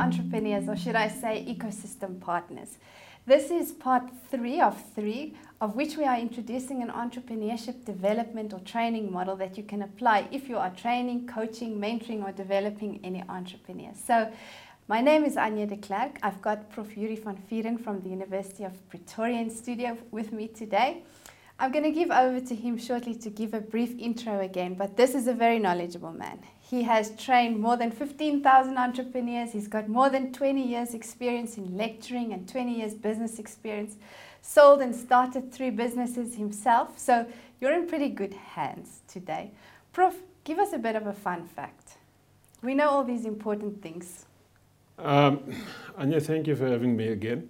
entrepreneurs, or should I say ecosystem partners. This is part 3 of 3, of which we are introducing an entrepreneurship development or training model that you can apply if you are training, coaching, mentoring, or developing any entrepreneurs. So my name is Anja de Klerk. I've got Prof. Yuri van Vieren from the University of Pretoria in studio with me today. I'm going to give over to him shortly to give a brief intro again, but this is a very knowledgeable man. He has trained more than 15,000 entrepreneurs. He's got more than 20 years experience in lecturing and 20 years business experience, sold and started 3 businesses himself. So you're in pretty good hands today. Prof, give us a bit of a fun fact. We know all these important things. Anja, thank you for having me again.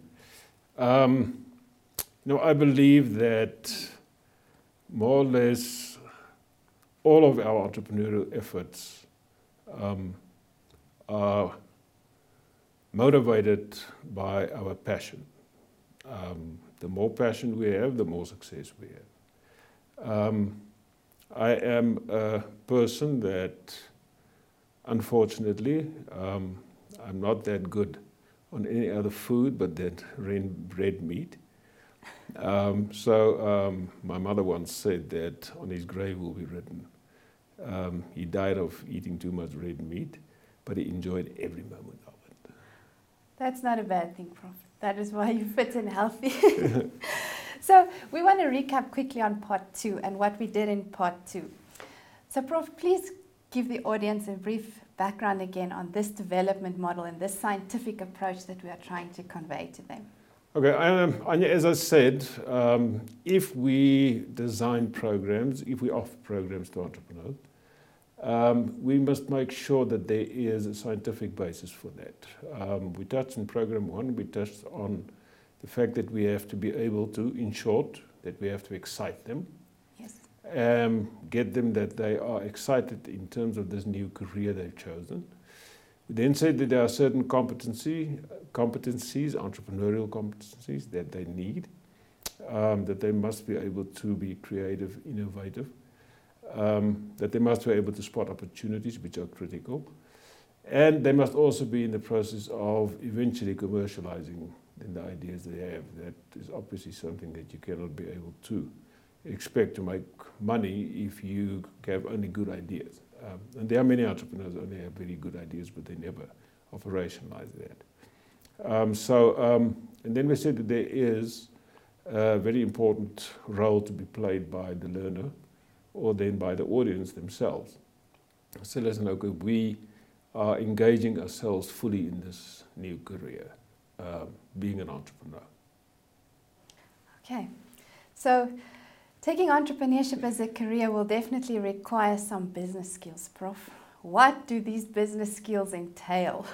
I believe that more or less all of our entrepreneurial efforts are motivated by our passion. The more passion we have, the more success we have. I am a person that, unfortunately, I'm not that good on any other food but that red meat. My mother once said that on his grave will be written, he died of eating too much red meat, but he enjoyed every moment of it. That's not a bad thing, Prof. That is why you're fit and healthy. So we want to recap quickly on part 2 and what we did in part 2. So Prof, please give the audience a brief background again on this development model and this scientific approach that we are trying to convey to them. Okay, Anja, as I said, if we design programs, if we offer programs to entrepreneurs, we must make sure that there is a scientific basis for that. We touched in program 1, we touched on the fact that we have to be able to, in short, that we have to excite them. Yes. Get them that they are excited in terms of this new career they've chosen. We then said that there are certain competencies, entrepreneurial competencies that they need, that they must be able to be creative, innovative, that they must be able to spot opportunities which are critical, and they must also be in the process of eventually commercializing the ideas they have. That is obviously something that you cannot be able to expect to make money if you have only good ideas. And there are many entrepreneurs who only have very good ideas, but they never operationalize that. And then we said that there is a very important role to be played by the learner or then by the audience themselves. So listen, okay, we are engaging ourselves fully in this new career, being an entrepreneur. Okay, so taking entrepreneurship as a career will definitely require some business skills, Prof. What do these business skills entail?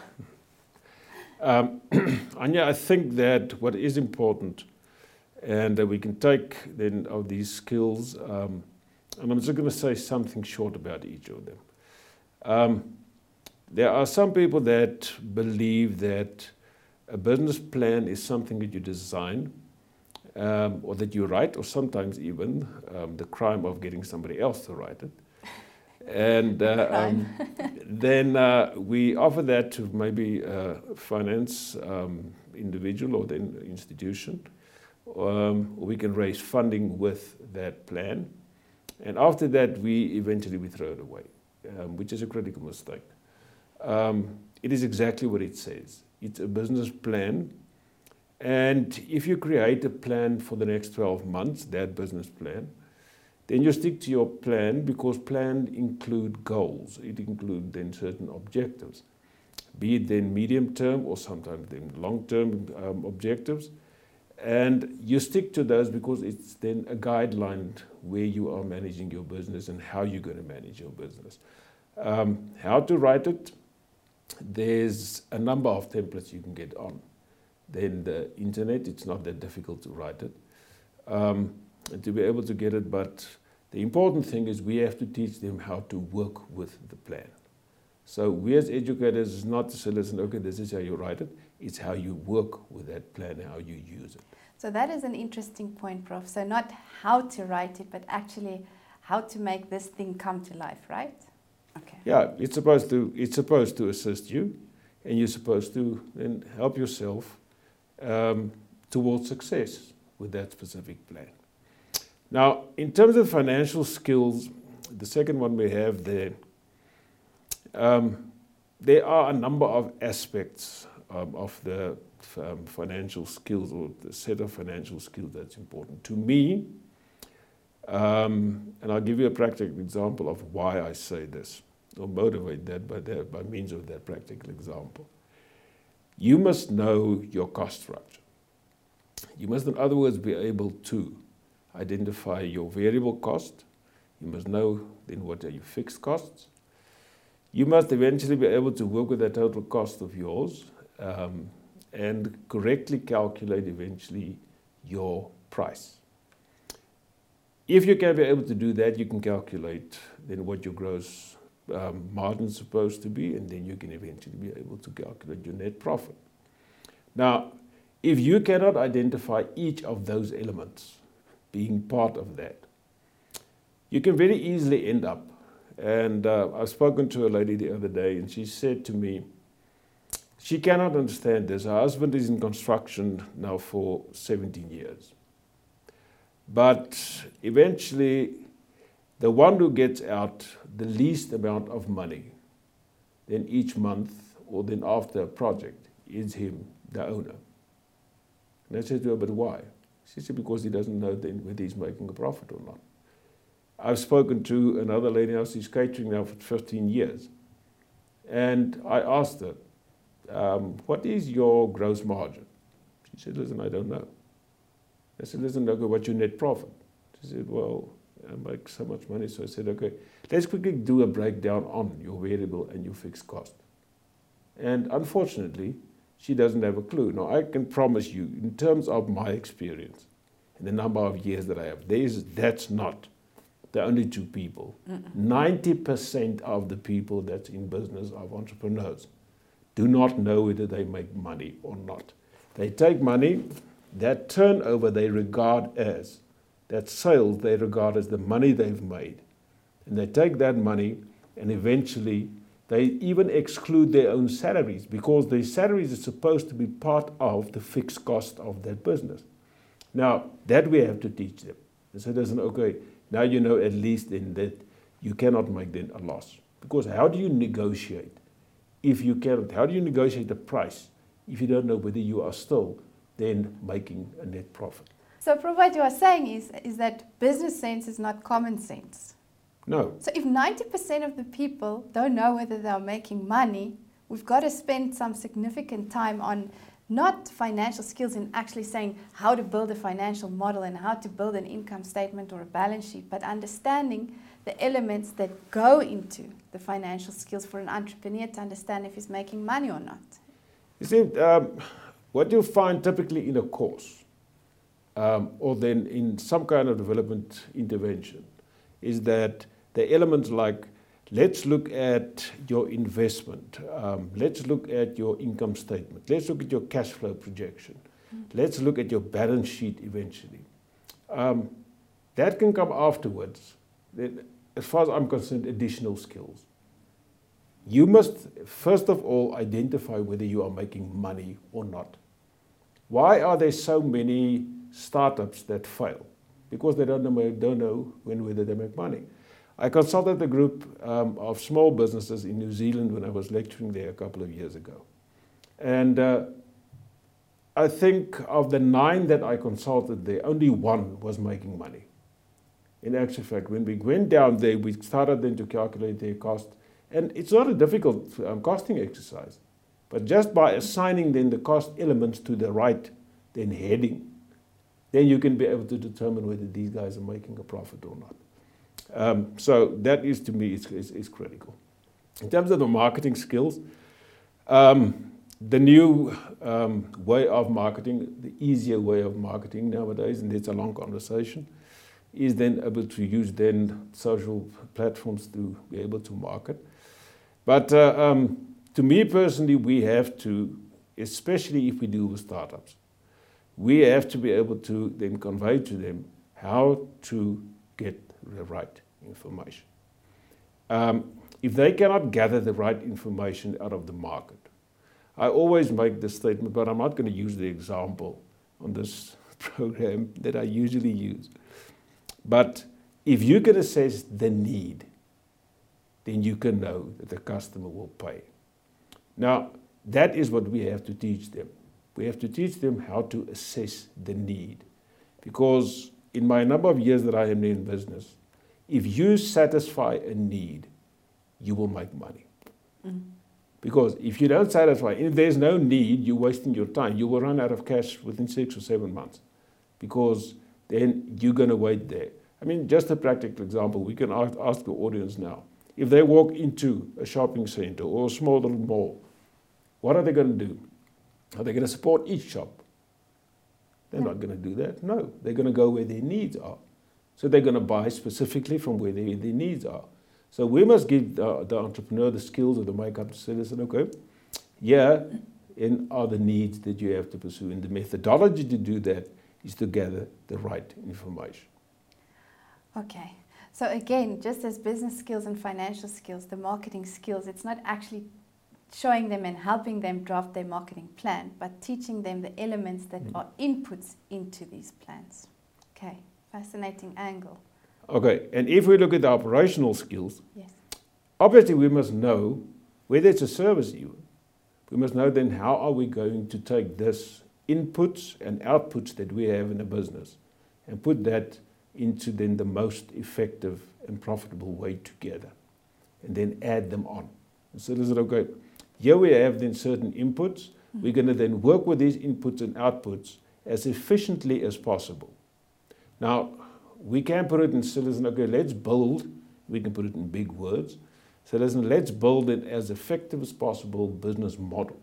Anja, I think that what is important, and that we can take then of these skills, and I'm just going to say something short about each of them. There are some people that believe that a business plan is something that you design, or that you write, or sometimes even the crime of getting somebody else to write it. And then we offer that to maybe a finance individual or then institution. We can raise funding with that plan. And after that, we throw it away, which is a critical mistake. It is exactly what it says. It's a business plan. And if you create a plan for the next 12 months, that business plan, then you stick to your plan, because plans include goals. It includes then certain objectives, be it then medium term or sometimes then long term objectives. And you stick to those because it's then a guideline where you are managing your business and how you're going to manage your business. How to write it, there's a number of templates you can get on. Then the internet, it's not that difficult to write it, and to be able to get it. But the important thing is we have to teach them how to work with the plan. So we as educators is not to say, listen, okay, this is how you write it. It's how you work with that plan, how you use it. So that is an interesting point, Prof. So not how to write it, but actually how to make this thing come to life, right? Okay. Yeah, it's supposed to assist you. and you're supposed to then help yourself towards success with that specific plan. Now, in terms of financial skills, the second one we have there, there are a number of aspects of the financial skills, or the set of financial skills that's important to me. And I'll give you a practical example of why I say this, or motivate that by means of that practical example. You must know your cost structure. You must, in other words, be able to identify your variable cost. You must know then what are your fixed costs. You must eventually be able to work with the total cost of yours and correctly calculate eventually your price. If you can be able to do that, you can calculate then what your gross margin is supposed to be, and then you can eventually be able to calculate your net profit. Now, if you cannot identify each of those elements being part of that, you can very easily end up, and I've spoken to a lady the other day, and she said to me, she cannot understand this. Her husband is in construction now for 17 years. But eventually, the one who gets out the least amount of money, then each month, or then after a project, is him, the owner. And I said to her, but why? She said, because he doesn't know then whether he's making a profit or not. I've spoken to another lady now, she's catering now for 15 years. And I asked her, what is your gross margin? She said, listen, I don't know. I said, listen, okay, what's your net profit? She said, well, I make so much money. So I said, okay, let's quickly do a breakdown on your variable and your fixed cost. And unfortunately, she doesn't have a clue. Now, I can promise you, in terms of my experience and the number of years that I have, that's not the only two people. 90% of the people that's in business of entrepreneurs do not know whether they make money or not. They take money, that turnover they regard as, that sales they regard as the money they've made. And they take that money and eventually they even exclude their own salaries, because their salaries are supposed to be part of the fixed cost of that business. Now, that we have to teach them. And so listen, okay, now you know at least in that you cannot make then a loss. Because how do you negotiate if you cannot? How do you negotiate the price if you don't know whether you are still then making a net profit? So, Prof, what you are saying is that business sense is not common sense. No. So if 90% of the people don't know whether they're making money, we've got to spend some significant time on not financial skills in actually saying how to build a financial model and how to build an income statement or a balance sheet, but understanding the elements that go into the financial skills for an entrepreneur to understand if he's making money or not. You see, what you'll find typically in a course or then in some kind of development intervention is that the elements like, let's look at your investment, let's look at your income statement, let's look at your cash flow projection, let's look at your balance sheet eventually. That can come afterwards. As far as I'm concerned, additional skills. You must, first of all, identify whether you are making money or not. Why are there so many startups that fail? Because they don't know whether they make money. I consulted a group of small businesses in New Zealand when I was lecturing there a couple of years ago. And I think of the 9 that I consulted there, only 1 was making money. In actual fact, when we went down there, we started then to calculate their cost. And it's not a difficult costing exercise. But just by assigning then the cost elements to the right then heading, then you can be able to determine whether these guys are making a profit or not. So that is, to me, is critical. In terms of the marketing skills, the new way of marketing, the easier way of marketing nowadays, and it's a long conversation, is then able to use then social platforms to be able to market. But to me personally, we have to, especially if we deal with startups, we have to be able to then convey to them how to get the right information. If they cannot gather the right information out of the market, I always make this statement, but I'm not going to use the example on this program that I usually use. But if you can assess the need, then you can know that the customer will pay. Now, that is what we have to teach them. We have to teach them how to assess the need. Because in my number of years that I am in business, if you satisfy a need, you will make money. Because if you don't satisfy, if there's no need, you're wasting your time. You will run out of cash within 6 or 7 months. Because then you're going to wait there. I mean, just a practical example, we can ask the audience now. If they walk into a shopping center or a small little mall, what are they going to do? Are they going to support each shop? They're not going to do that. No, they're going to go where their needs are. So they're going to buy specifically from where their needs are. So we must give the entrepreneur the skills or the makeup to say, listen, okay, are the needs that you have to pursue. And the methodology to do that is to gather the right information. Okay. So again, just as business skills and financial skills, the marketing skills, it's not actually showing them and helping them draft their marketing plan, but teaching them the elements that are inputs into these plans. Okay, fascinating angle. Okay, and if we look at the operational skills, yes, obviously we must know whether it's a service even. We must know then how are we going to take this inputs and outputs that we have in a business and put that into then the most effective and profitable way together and then add them on. And so this is okay. Here we have then certain inputs. We're going to then work with these inputs and outputs as efficiently as possible. Now, we can put it in listen, okay, let's build. We can put it in big words. So listen, let's build it as effective as possible business model.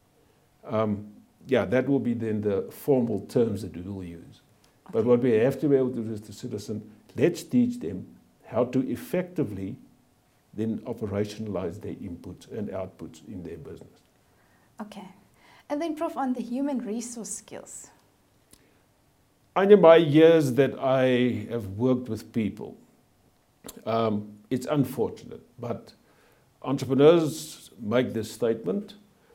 That will be then the formal terms that we will use. Okay. But what we have to be able to do is to citizen, let's teach them how to effectively then operationalize their inputs and outputs in their business. Okay. And then, Prof, on the human resource skills. In my years that I have worked with people, it's unfortunate, but entrepreneurs make this statement.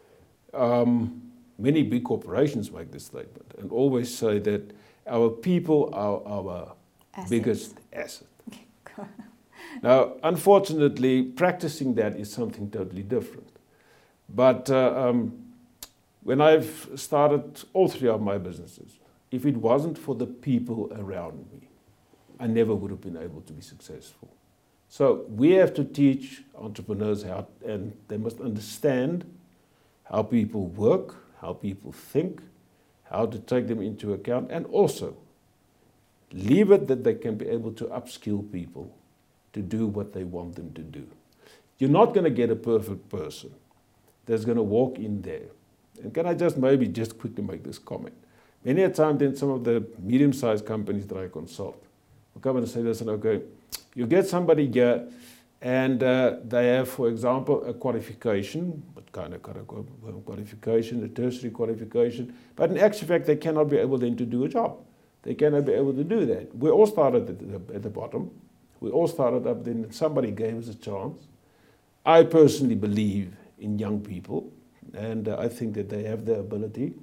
Many big corporations make this statement and always say that our people are our biggest asset. Okay. Now, unfortunately, practicing that is something totally different. But when I've started all three of my businesses, if it wasn't for the people around me, I never would have been able to be successful. So we have to teach entrepreneurs how, and they must understand how people work, how people think, how to take them into account, and also leave it that they can be able to upskill people to do what they want them to do. You're not going to get a perfect person that's going to walk in there. And can I just quickly make this comment? Many a time then some of the medium-sized companies that I consult will come and say, listen, okay, you get somebody here and they have, for example, a qualification, what kind of qualification, a tertiary qualification, but in actual fact they cannot be able then to do a job. They cannot be able to do that. We all started at the bottom. We all started up then, somebody gave us a chance. I personally believe in young people, and I think that they have the ability.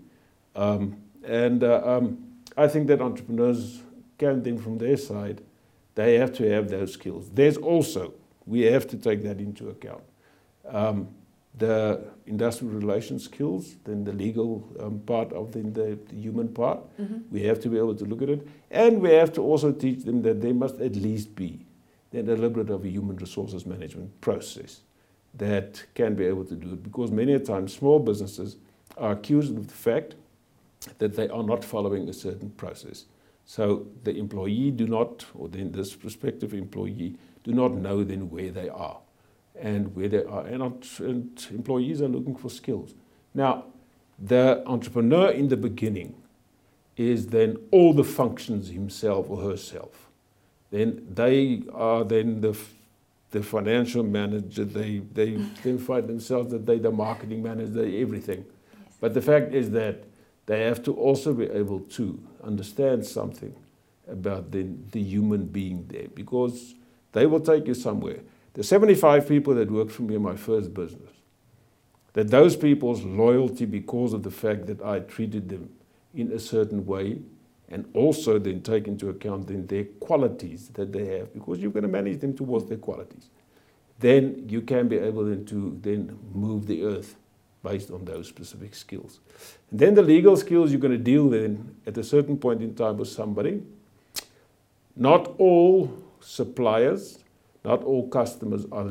I think that entrepreneurs can then from their side, they have to have those skills. There's also, we have to take that into account. The industrial relations skills, then the legal part of the human part, we have to be able to look at it. And we have to also teach them that there must at least be then a little bit of a human resources management process that can be able to do it. Because many a times small businesses are accused of the fact that they are not following a certain process. So the employee do not, or then this prospective employee, do not know then where they are and where they are. And employees are looking for skills. Now, the entrepreneur in the beginning is then all the functions himself or herself. Then they are then the financial manager, they find themselves that they're the marketing manager, they're everything. Yes. But the fact is that they have to also be able to understand something about the human being there, because they will take you somewhere. The 75 people that worked for me in my first business, that those people's loyalty because of the fact that I treated them in a certain way, and also then take into account then their qualities that they have, because you're going to manage them towards their qualities. Then you can be able then to then move the earth based on those specific skills. And then the legal skills, you're going to deal then at a certain point in time with somebody. Not all suppliers, not all customers are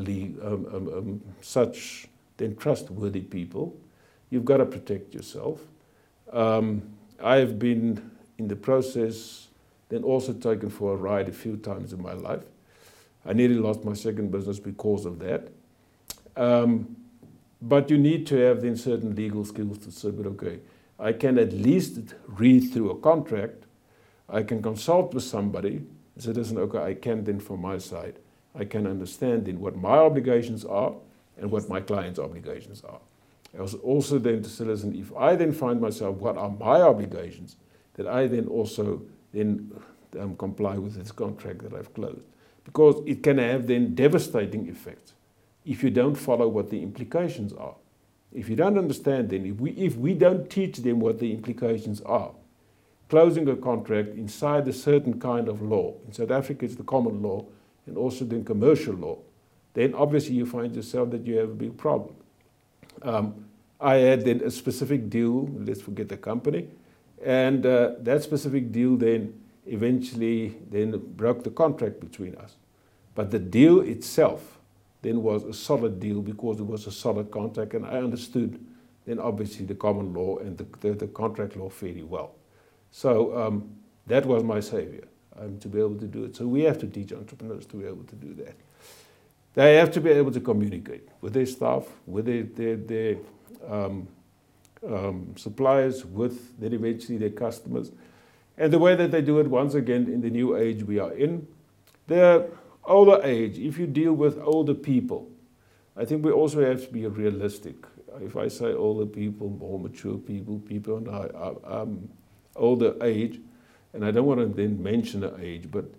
such then trustworthy people. You've got to protect yourself. I have been in the process then also taken for a ride a few times in my life. I nearly lost my second business because of that. But you need to have then certain legal skills to say, but okay, I can at least read through a contract, I can consult with somebody, and say, listen, okay, I can then from my side, I can understand then what my obligations are and what my client's obligations are. I was also then to say, listen, if I then find myself, what are my obligations, that I then also then comply with this contract that I've closed. Because it can have then devastating effects if you don't follow what the implications are. If you don't understand then, if we don't teach them what the implications are, closing a contract inside a certain kind of law, in South Africa it's the common law, and also then commercial law, then obviously you find yourself that you have a big problem. I had then a specific deal, let's forget the company, and that specific deal then eventually then broke the contract between us. But the deal itself then was a solid deal because it was a solid contract, and I understood then obviously the common law and the contract law fairly well. So that was my savior, to be able to do it. So we have to teach entrepreneurs to be able to do that. They have to be able to communicate with their staff, with their suppliers, with then eventually their customers. And the way that they do it, once again, in the new age we are in, the older age, if you deal with older people, I think we also have to be realistic. If I say older people, more mature people, people in older age, and I don't want to then mention the age, but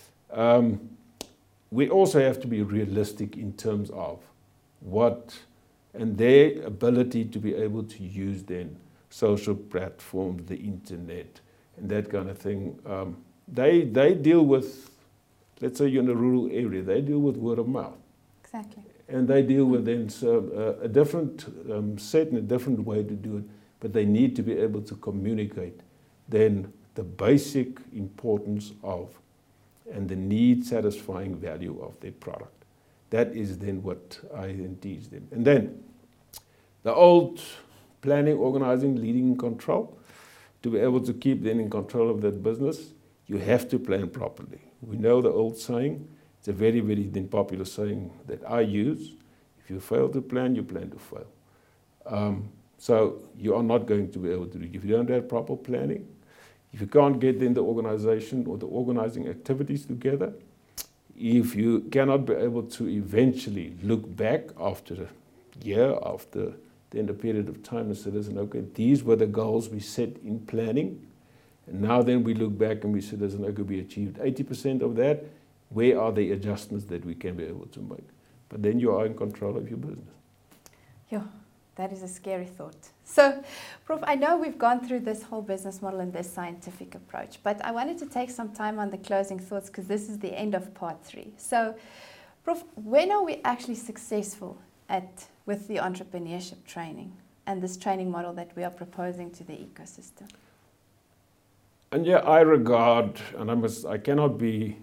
we also have to be realistic in terms of what, and their ability to be able to use then social platforms, the internet, and that kind of thing. They deal with, let's say you're in a rural area, they deal with word of mouth. Exactly. And they deal with then a different set and a different way to do it, but they need to be able to communicate then the basic importance of and the need satisfying value of their product. That is then what I then teach them. And then the old planning, organizing, leading, control, to be able to keep them in control of that business, you have to plan properly. We know the old saying, it's a very, very then popular saying that I use, if you fail to plan, you plan to fail. So you are not going to be able to do it. If you don't have proper planning, if you can't get then the organization or the organizing activities together, if you cannot be able to eventually look back after a year, after then a period of time and say, listen, okay, these were the goals we set in planning, and now then we look back and we say, listen, okay, we achieved 80% of that, where are the adjustments that we can be able to make? But then you are in control of your business. Yeah, that is a scary thought. So, Prof, I know we've gone through this whole business model and this scientific approach, but I wanted to take some time on the closing thoughts because this is the end of part 3. So, Prof, when are we actually successful with the entrepreneurship training and this training model that we are proposing to the ecosystem? And yeah, I regard, and I cannot be,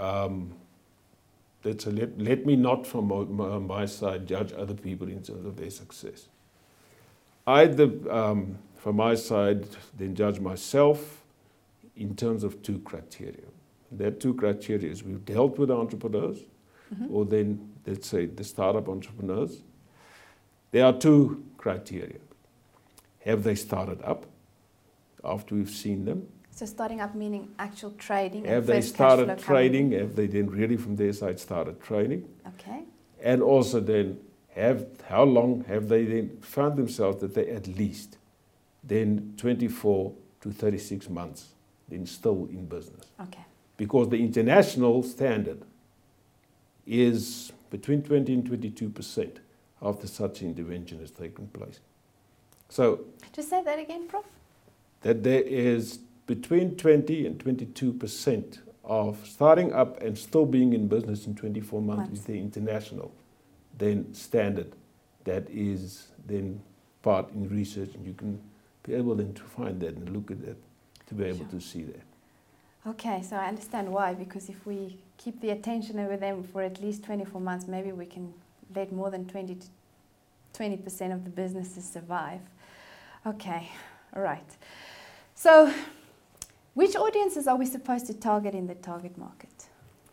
let me not from my side judge other people in terms of their success. I, from my side, then judge myself in terms of 2 criteria. That 2 criteria is we've dealt with entrepreneurs, or then, let's say, the startup entrepreneurs. There are 2 criteria. Have they started up after we've seen them? So starting up meaning actual trading. Have they started trading? Have they then really from their side started trading? Okay. And also then, how long have they then found themselves that they at least then 24 to 36 months then still in business? Okay. Because the international standard is between 20 and 22%. after such intervention has taken place. So, Just say that again, Prof. that there is between 20 and 22% of starting up and still being in business in 24 months with the international then standard that is then part in research, and you can be able then to find that and look at that to be able to see that. Okay, so I understand why, because if we keep the attention over them for at least 24 months, maybe we can let more than 20% of the businesses survive. Okay, all right. So, which audiences are we supposed to target in the target market?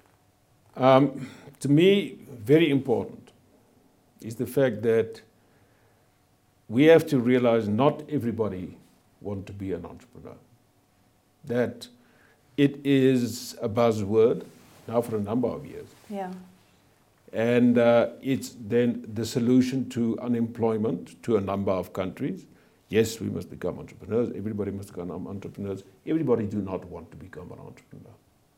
To me, very important is the fact that we have to realize not everybody wants to be an entrepreneur. That it is a buzzword now for a number of years. Yeah. And it's then the solution to unemployment to a number of countries. Yes, we must become entrepreneurs. Everybody must become entrepreneurs. Everybody do not want to become an entrepreneur.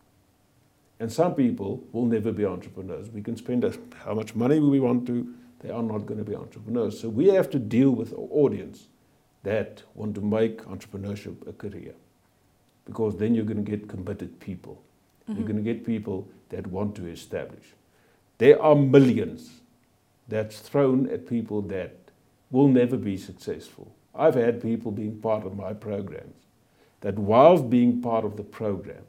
And some people will never be entrepreneurs. We can spend how much money we want to. They are not going to be entrepreneurs. So we have to deal with an audience that want to make entrepreneurship a career. Because then you're going to get committed people. Mm-hmm. You're going to get people that want to establish. There are millions that's thrown at people that will never be successful. I've had people being part of my programs that whilst being part of the program,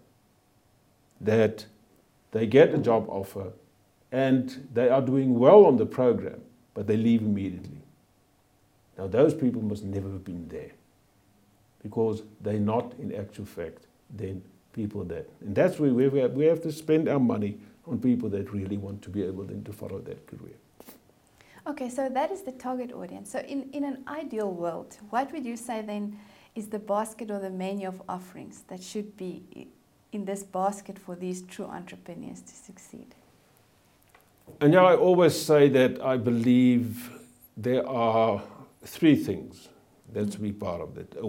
that they get a job offer and they are doing well on the program, but they leave immediately. Now those people must never have been there because they're not in actual fact then people that, and that's where we have to spend our money on people that really want to be able then to follow that career. Okay, so that is the target audience. So in an ideal world, what would you say then is the basket or the menu of offerings that should be in this basket for these true entrepreneurs to succeed? And I always say that I believe there are three things that should be part of it. A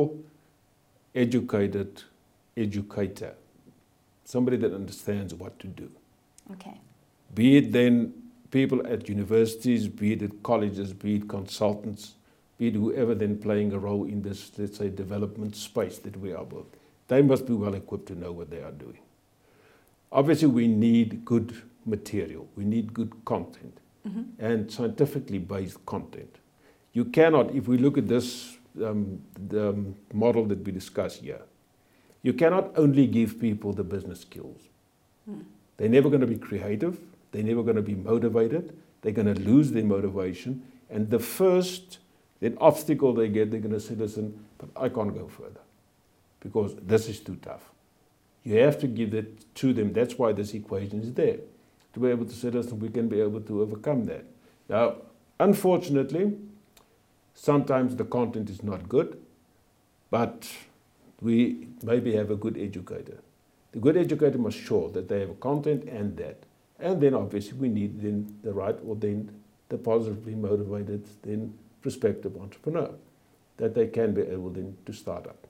well-educated educator, somebody that understands what to do. Okay. Be it then people at universities, be it at colleges, be it consultants, be it whoever then playing a role in this, let's say, development space that we are building. They must be well equipped to know what they are doing. Obviously, we need good material. We need good content and scientifically based content. You cannot, if we look at this, the model that we discuss here, you cannot only give people the business skills. They're never going to be creative. They're never going to be motivated. They're going to lose their motivation. And the first then obstacle they get, they're going to say, listen, but I can't go further because this is too tough. You have to give it to them. That's why this equation is there, to be able to say, listen, we can be able to overcome that. Now, unfortunately, sometimes the content is not good, but we maybe have a good educator. The good educator must show that they have a content and that. And then obviously we need then the right or then the positively motivated then prospective entrepreneur that they can be able then to start up.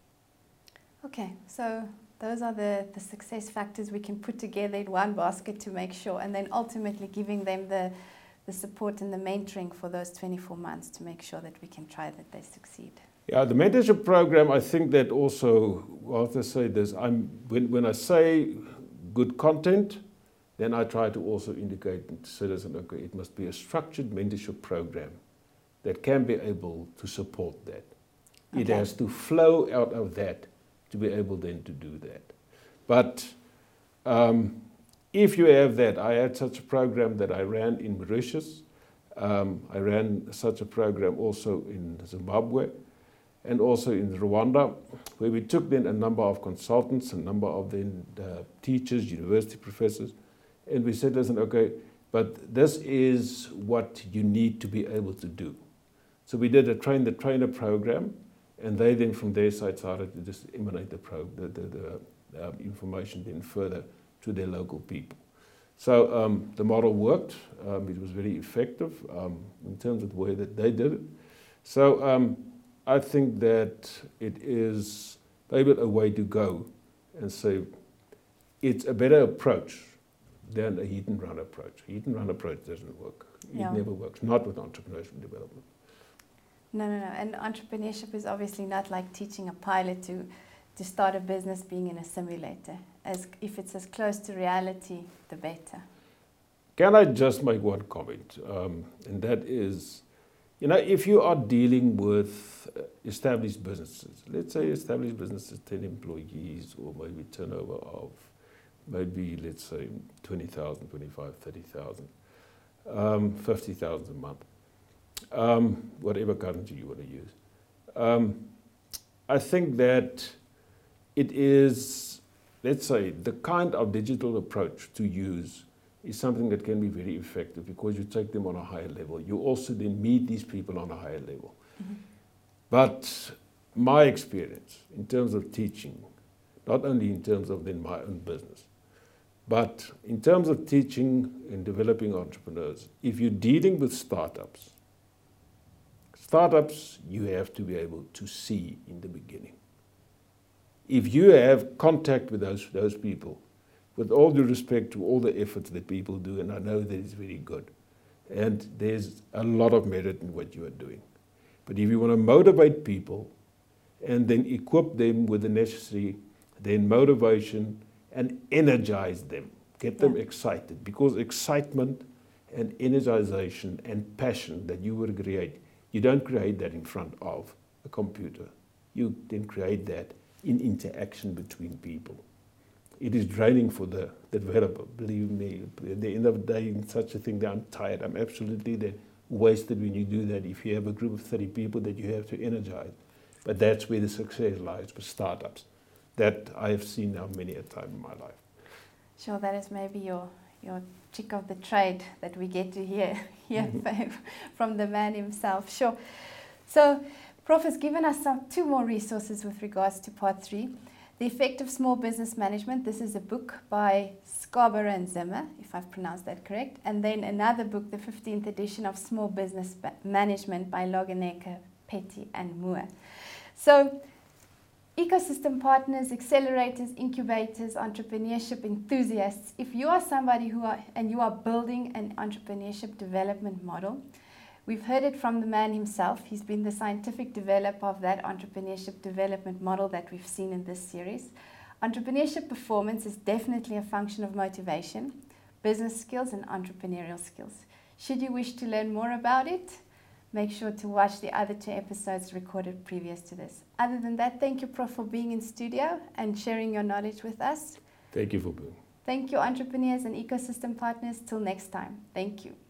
Okay, so those are the success factors we can put together in one basket to make sure, and then ultimately giving them the support and the mentoring for those 24 months to make sure that we can try that they succeed. Yeah, the mentorship program, I think that also, well, to say this, when I say good content, then I try to also indicate to citizens, okay, it must be a structured mentorship program that can be able to support that. Okay. It has to flow out of that to be able then to do that. But if you have that, I had such a program that I ran in Mauritius. I ran such a program also in Zimbabwe and also in Rwanda, where we took then a number of consultants, a number of then teachers, university professors, and we said, listen, okay, but this is what you need to be able to do. So we did a train the trainer program, and they then from their side started to disseminate the information then further to their local people. So the model worked. It was very effective in terms of the way that they did it. So I think that it is maybe a way to go and say it's a better approach than a hit and run approach. Hit and run approach doesn't work. Yeah. It never works, not with entrepreneurship development. No. And entrepreneurship is obviously not like teaching a pilot to start a business being in a simulator. As if it's as close to reality, the better. Can I just make one comment? And that is, if you are dealing with established businesses, let's say established businesses, 10 employees, or maybe turnover of maybe, let's say, 20,000, 25, 30,000, 50,000 a month, whatever currency you want to use. I think that it is, let's say, the kind of digital approach to use is something that can be very effective because you take them on a higher level. You also then meet these people on a higher level. Mm-hmm. But my experience in terms of teaching, not only in terms of then my own business, but in terms of teaching and developing entrepreneurs, if you're dealing with startups, you have to be able to see in the beginning. If you have contact with those people, with all due respect to all the efforts that people do, and I know that it's very good, and there's a lot of merit in what you are doing. But if you want to motivate people and then equip them with the necessary then motivation and energize them, get them excited, because excitement and energization and passion that you will create, you don't create that in front of a computer. You then create that in interaction between people. It is draining for the developer, believe me. At the end of the day, in such a thing, I'm tired. I'm absolutely wasted when you do that if you have a group of 30 people that you have to energize. But that's where the success lies with startups. That I have seen now many a time in my life. Sure, that is maybe your trick of the trade that we get to hear from the man himself. Sure. So, Prof has given us two more resources with regards to part 3. The Effective Small Business Management. This is a book by Scarborough and Zimmer, if I've pronounced that correct. And then another book, the 15th edition of Small Business Management by Longenecker, Petty and Moore. So, ecosystem partners, accelerators, incubators, entrepreneurship enthusiasts. If you are somebody you are building an entrepreneurship development model, we've heard it from the man himself. He's been the scientific developer of that entrepreneurship development model that we've seen in this series. Entrepreneurship performance is definitely a function of motivation, business skills, and entrepreneurial skills. Should you wish to learn more about it, make sure to watch the other 2 episodes recorded previous to this. Other than that, thank you, Prof, for being in studio and sharing your knowledge with us. Thank you for being. Thank you, entrepreneurs and ecosystem partners. Till next time. Thank you.